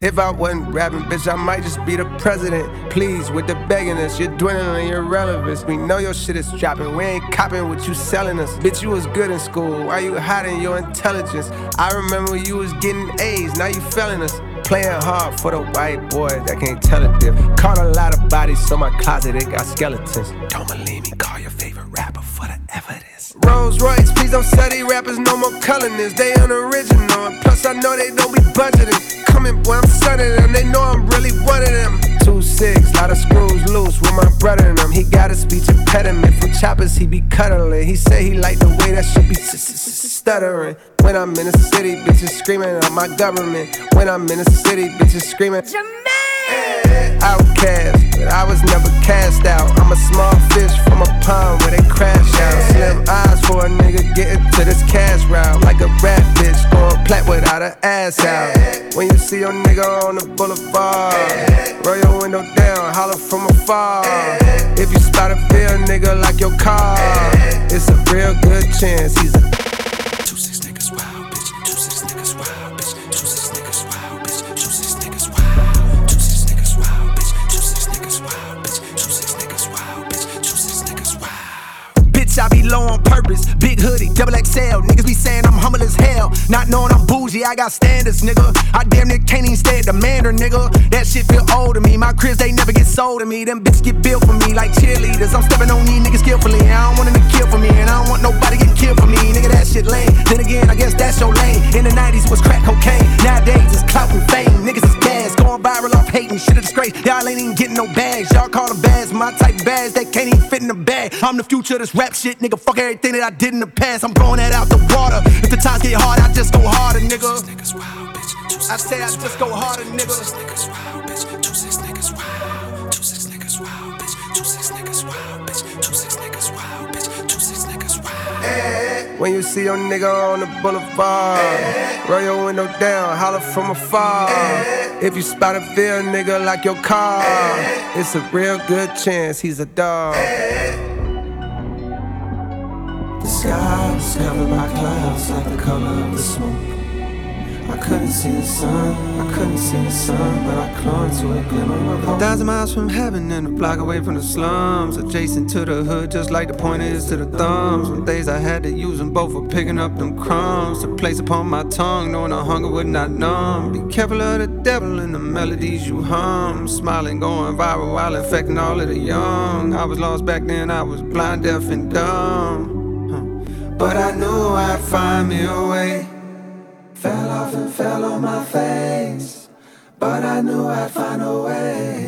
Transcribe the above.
If I wasn't rapping, bitch, I might just be the president. Please, with the begging us, you're dwindling your relevance. We know your shit is dropping, we ain't copping what you selling us. Bitch, you was good in school, why you hiding your intelligence? I remember you was getting A's, now you failing us. Playing hard for the white boys that can't tell a diff. Caught a lot of bodies, so my closet, it got skeletons. Don't believe me, call your favorite rapper for the evidence. Rolls Royce, please don't sell these rappers no more colorness. They unoriginal, and plus I know they don't be budgeting. Coming, boy, I'm sunning them, they know I'm really one of them. 2-6, lot of screws loose with my brother and them. He got a speech impediment, from choppers he be cuddling. He say he like the way that shit be stuttering. When I'm in the city, bitches screaming out my government. When I'm in the city, bitches screaming Jermaine! Outcast, but I was never cast out. I'm a small fish from a pond where they crash out. Slim eyes for a nigga getting to this cash route. Like a rat bitch going plat without her ass out. When you see your nigga on the boulevard, roll your window down, holler from afar. If you spot a real nigga like your car, it's a real good chance he's a 2-6 niggas wild, bitch. 2-6 niggas wild, bitch. 2-6 niggas wild, bitch. 2-6 niggas wild. 2-6 niggas wild, bitch. 2-6 niggas wild, bitch. 2-6 niggas wild, bitch. 2-6 niggas wild. Bitch, I be low on purpose. Big hoodie, double XL. Niggas be saying I'm humble as hell. Not knowing I'm bougie, I got standards, nigga. I damn near can't even stay at the manor, nigga. That shit feel old to me. My cribs, they never get sold to me. Them bitches get built for me like cheerleaders. I'm stepping on these niggas skillfully. I don't want them to kill for me, and I don't want nobody getting killed for me. Nigga, that shit lame. Then again, I guess that's your lane. In the 90s was crack cocaine. Nowadays it's clout and fame. Niggas is gas, going viral off hating. Shit a disgrace. Y'all ain't even getting no bags. Y'all call them bags, my type of bags. They can't even fit in the bag. I'm the future of this rap shit, nigga. Fuck everything that I did in the past. I'm blowing that out the water. If the times get hard, I just go harder, nigga. I say I just go harder, nigga. 2-6 niggas wild, bitch. 2-6 niggas wild. 2-6 niggas wild, bitch. 2-6 niggas wild, bitch. 2-6 niggas wild, bitch. 2-6 niggas wild. When you see your nigga on the boulevard, roll your window down, holler from afar. If you spot a real nigga like your car, it's a real good chance he's a dog. The sky was covered by clouds like the color of the smoke. I couldn't see the sun, but I clung to a glimmer of hope. 1,000 miles from heaven and a block away from the slums, adjacent to the hood, just like the pointers to the thumbs. Some days I had to use them both for picking up them crumbs to place upon my tongue, knowing the hunger would not numb. Be careful of the devil and the melodies you hum, smiling, going viral while infecting all of the young. I was lost back then, I was blind, deaf, and dumb, but I knew I'd find me a way. Fell off and fell on my face, but I knew I'd find a way.